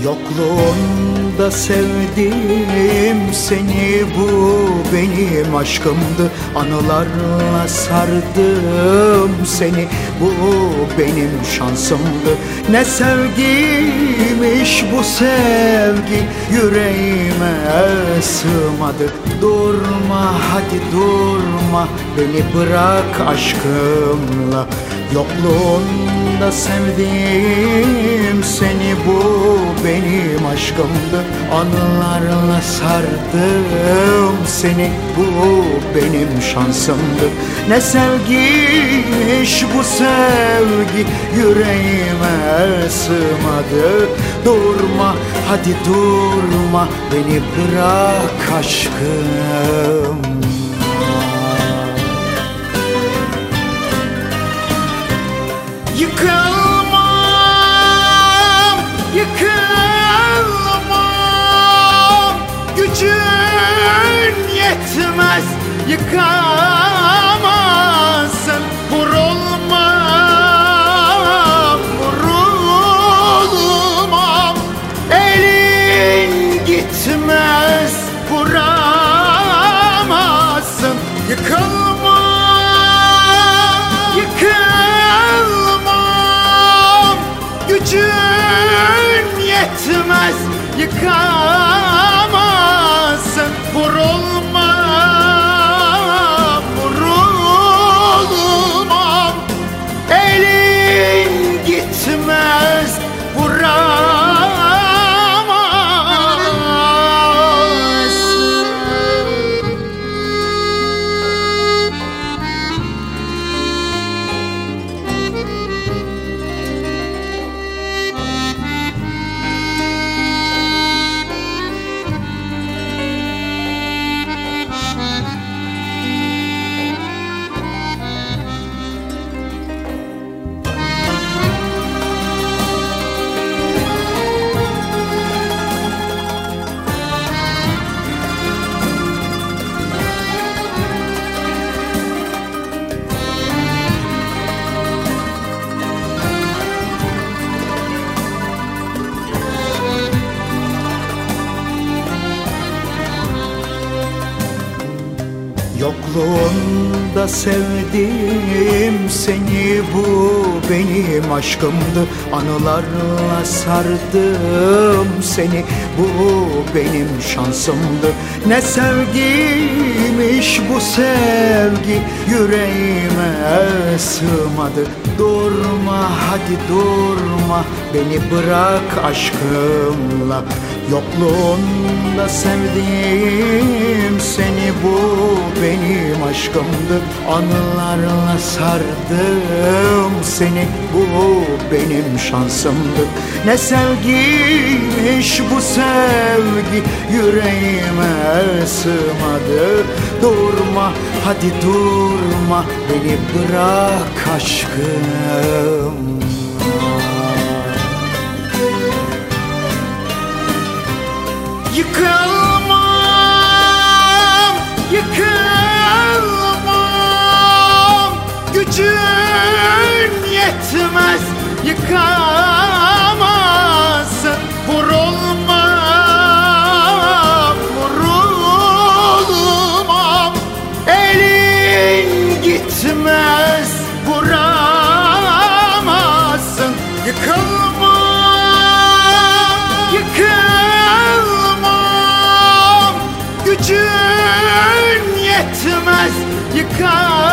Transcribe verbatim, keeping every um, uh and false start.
Yokluğunda sevdim seni, bu benim aşkımdı. Anılarla sardım seni, bu benim şansımdı. Ne sevgiymiş bu sevgi, yüreğime sığmadı. Durma hadi durma, beni bırak aşkımla. Yokluğunda sevdim seni, bu benim aşkımdı. Anılarla sardım seni, bu benim şansımdı. Ne sevgiymiş bu sevgi, yüreğime sığmadı. Durma hadi durma, beni bırak aşkım. Yıkılmam, yıkılmam, gücün yetmez, yıkamazsın. Vurulmam, vurulmam, elin gitmez, vuramazsın. Yıkılmam, yıkılmam, gücün yetmez, yıkamazsın. Vurulmam, vurulmam, elin gitmez, vuramazsın. Yokluğunda sevdim seni, bu benim aşkımdı. Anılarla sardım seni, bu benim şansımdı. Ne sevgiymiş bu sevgi, yüreğime sığmadı. Durma hadi durma, beni bırak aşkımla. Yokluğunda sevdim seni, bu benim aşkımdı. Anılarla sardım seni, bu benim şansımdı. Ne sevgiymiş bu sevgi, yüreğime sığmadı. Durma hadi durma, beni bırak aşkım. Yıkılmam, yıkılmam, gücün yetmez, yıkamazsın. Vurulmam, vurulmam, elin gitmez, vuramazsın. Yıkılmam, yıkılmam, gücün yetmez, yıkamazsın.